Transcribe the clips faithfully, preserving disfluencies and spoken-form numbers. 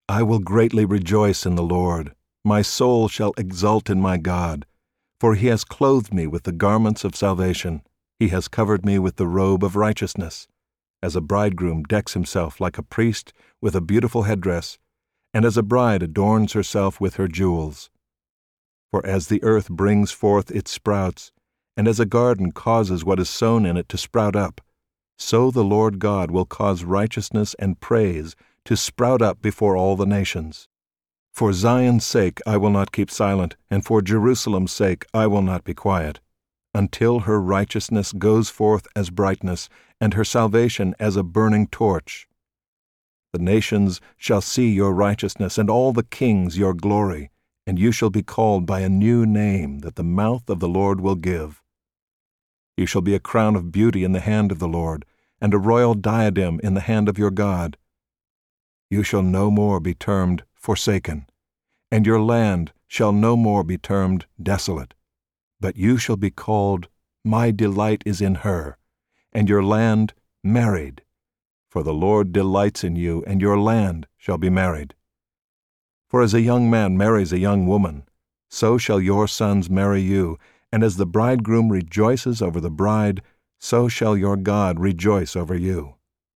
I will greatly rejoice in the Lord. My soul shall exult in my God. For he has clothed me with the garments of salvation. He has covered me with the robe of righteousness, as a bridegroom decks himself like a priest with a beautiful headdress, and as a bride adorns herself with her jewels. For as the earth brings forth its sprouts, and as a garden causes what is sown in it to sprout up, so the Lord God will cause righteousness and praise to sprout up before all the nations. For Zion's sake I will not keep silent, and for Jerusalem's sake I will not be quiet, until her righteousness goes forth as brightness, and her salvation as a burning torch. The nations shall see your righteousness, and all the kings your glory, and you shall be called by a new name that the mouth of the Lord will give. You shall be a crown of beauty in the hand of the Lord, and a royal diadem in the hand of your God. You shall no more be termed forsaken, and your land shall no more be termed desolate, but you shall be called, My delight is in her, and your land married, for the Lord delights in you, and your land shall be married. For as a young man marries a young woman, so shall your sons marry you, and as the bridegroom rejoices over the bride, so shall your God rejoice over you.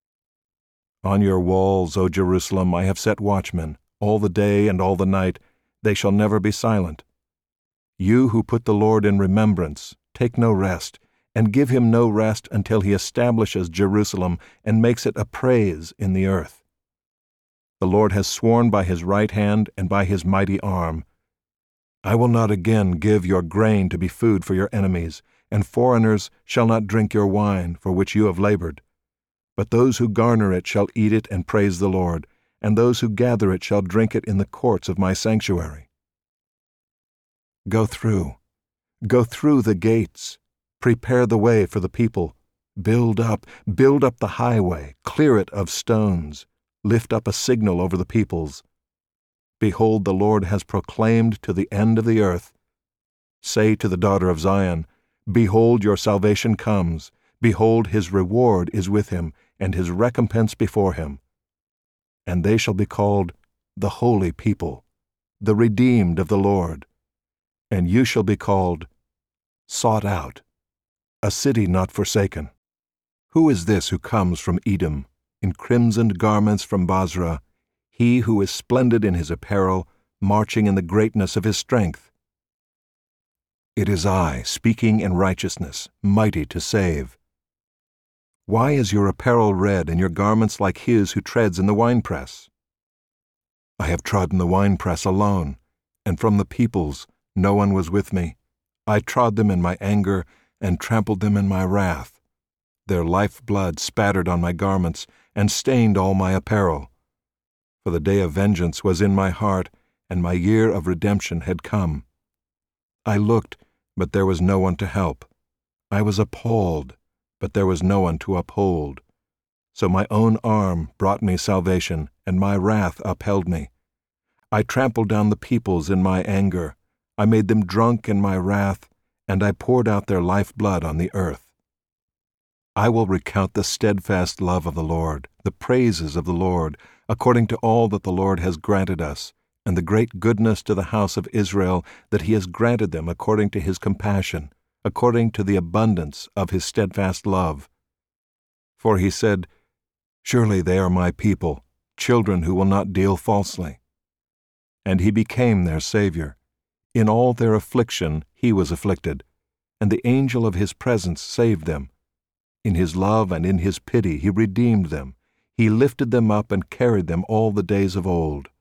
On your walls, O Jerusalem, I have set watchmen, all the day and all the night. They shall never be silent. You who put the Lord in remembrance, take no rest, and give him no rest until he establishes Jerusalem and makes it a praise in the earth. The Lord has sworn by his right hand and by his mighty arm, I will not again give your grain to be food for your enemies, and foreigners shall not drink your wine for which you have labored. But those who garner it shall eat it and praise the Lord, and those who gather it shall drink it in the courts of my sanctuary. Go through, go through the gates, prepare the way for the people, build up, build up the highway, clear it of stones, lift up a signal over the peoples. Behold, the Lord has proclaimed to the end of the earth. Say to the daughter of Zion, Behold, your salvation comes. Behold, his reward is with him, and his recompense before him. And they shall be called the holy people, the redeemed of the Lord. And you shall be called sought out, a city not forsaken. Who is this who comes from Edom, in crimsoned garments from Basra, he who is splendid in his apparel, marching in the greatness of his strength? It is I, speaking in righteousness, mighty to save. Why is your apparel red, and your garments like his who treads in the winepress? I have trodden the winepress alone, and from the peoples no one was with me. I trod them in my anger, and trampled them in my wrath. Their life-blood spattered on my garments, and stained all my apparel. For the day of vengeance was in my heart, and my year of redemption had come. I looked, but there was no one to help. I was appalled, but there was no one to uphold. So my own arm brought me salvation, and my wrath upheld me. I trampled down the peoples in my anger. I made them drunk in my wrath, and I poured out their life-blood on the earth. I will recount the steadfast love of the Lord, the praises of the Lord, according to all that the Lord has granted us, and the great goodness to the house of Israel, that he has granted them according to his compassion, according to the abundance of his steadfast love. For he said, Surely they are my people, children who will not deal falsely. And he became their Savior. In all their affliction he was afflicted, and the angel of his presence saved them. In his love and in his pity he redeemed them. He lifted them up and carried them all the days of old.